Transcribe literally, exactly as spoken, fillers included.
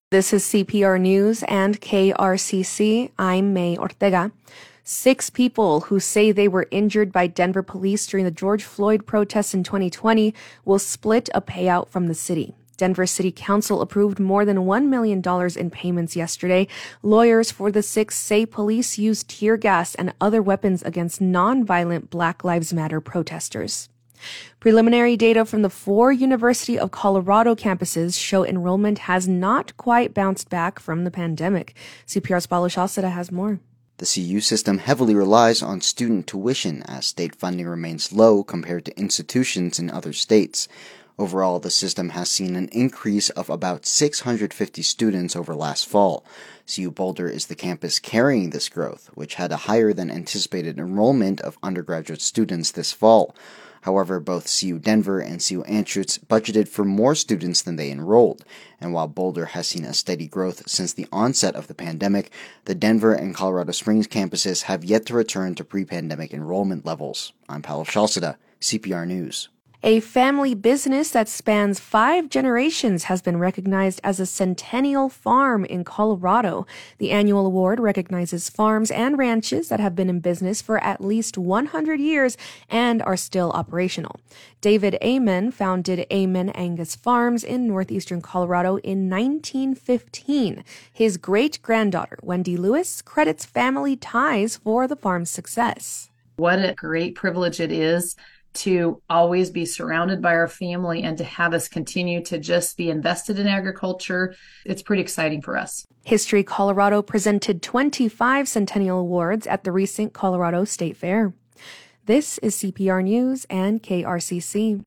This is C P R News and K R C C. I'm May Ortega. Six people who say they were injured by Denver police during the George Floyd protests in twenty twenty will split a payout from the city. Denver City Council approved more than one million dollars in payments yesterday. Lawyers for the six say police used tear gas and other weapons against nonviolent Black Lives Matter protesters. Preliminary data from the four University of Colorado campuses show enrollment has not quite bounced back from the pandemic. C P R's Paulo Shalceda has more. The C U system heavily relies on student tuition as state funding remains low compared to institutions in other states. Overall, the system has seen an increase of about six hundred fifty students over last fall. C U Boulder is the campus carrying this growth, which had a higher than anticipated enrollment of undergraduate students this fall. However, both C U Denver and C U Anschutz budgeted for more students than they enrolled, and while Boulder has seen a steady growth since the onset of the pandemic, the Denver and Colorado Springs campuses have yet to return to pre-pandemic enrollment levels. I'm Paulo Shalceda, C P R News. A family business that spans five generations has been recognized as a Centennial Farm in Colorado. The annual award recognizes farms and ranches that have been in business for at least one hundred years and are still operational. David Amen founded Amen Angus Farms in northeastern Colorado in nineteen fifteen. His great-granddaughter, Wendy Lewis, credits family ties for the farm's success. What a great privilege it is to always be surrounded by our family and to have us continue to just be invested in agriculture. It's pretty exciting for us. History Colorado presented twenty-five Centennial Awards at the recent Colorado State Fair. This is C P R News and K R C C.